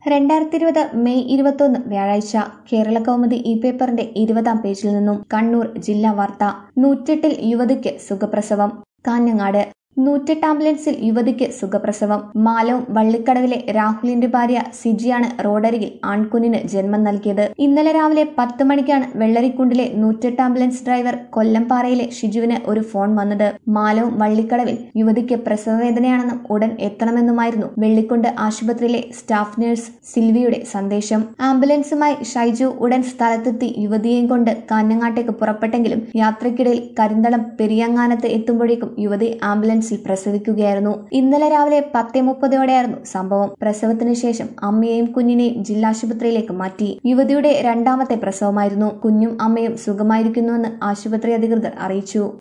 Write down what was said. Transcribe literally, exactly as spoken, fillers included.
രണ്ടായിരത്തി ഇരുപത് മെയ് ഇരുപത്തൊന്ന് വ്യാഴാഴ്ച കേരള കൗമുദി ഇ പേപ്പറിന്റെ ഇരുപതാം പേജിൽ നിന്നും കണ്ണൂർ ജില്ലാ വാർത്ത. നൂറ്റെട്ടിൽ യുവതിക്ക് സുഖപ്രസവം. കാഞ്ഞങ്ങാട് നൂറ്റെട്ട് ആംബുലൻസിൽ യുവതിക്ക് സുഖപ്രസവം. മാലോം വള്ളിക്കടവിലെ രാഹുലിന്റെ ഭാര്യ സിജിയാണ് റോഡരികിൽ ആൺകുഞ്ഞിന് ജന്മം നൽകിയത്. ഇന്നലെ രാവിലെ പത്ത് മണിക്കാണ് വെള്ളരിക്കുണ്ടിലെ നൂറ്റെട്ട് ആംബുലൻസ് ഡ്രൈവർ കൊല്ലംപാറയിലെ ഷിജുവിന് ഒരു ഫോൺ വന്നത്. മാലോം വള്ളിക്കടവിൽ യുവതിക്ക് പ്രസവവേദനയാണെന്നും ഉടൻ എത്തണമെന്നുമായിരുന്നു വെള്ളിക്കുണ്ട് ആശുപത്രിയിലെ സ്റ്റാഫ് നഴ്സ് സിൽവിയുടെ സന്ദേശം. ആംബുലൻസുമായി ഷൈജു ഉടൻ സ്ഥലത്തെത്തി യുവതിയെയും കൊണ്ട് കാഞ്ഞങ്ങാട്ടേക്ക് പുറപ്പെട്ടെങ്കിലും യാത്രയ്ക്കിടയിൽ കരിന്തളം പെരിയങ്ങാനത്ത് എത്തുമ്പോഴേക്കും യുവതി ആംബുലൻസ് പ്രസവിക്കുകയായിരുന്നു. ഇന്നലെ രാവിലെ പത്തേ മുപ്പതോടെയായിരുന്നു സംഭവം. പ്രസവത്തിന് ശേഷം അമ്മയെയും കുഞ്ഞിനെയും ജില്ലാശുപത്രിയിലേക്ക് മാറ്റി. യുവതിയുടെ രണ്ടാമത്തെ പ്രസവമായിരുന്നു. കുഞ്ഞും അമ്മയും സുഖമായിരിക്കുന്നുവെന്ന് ആശുപത്രി അധികൃതർ അറിയിച്ചു.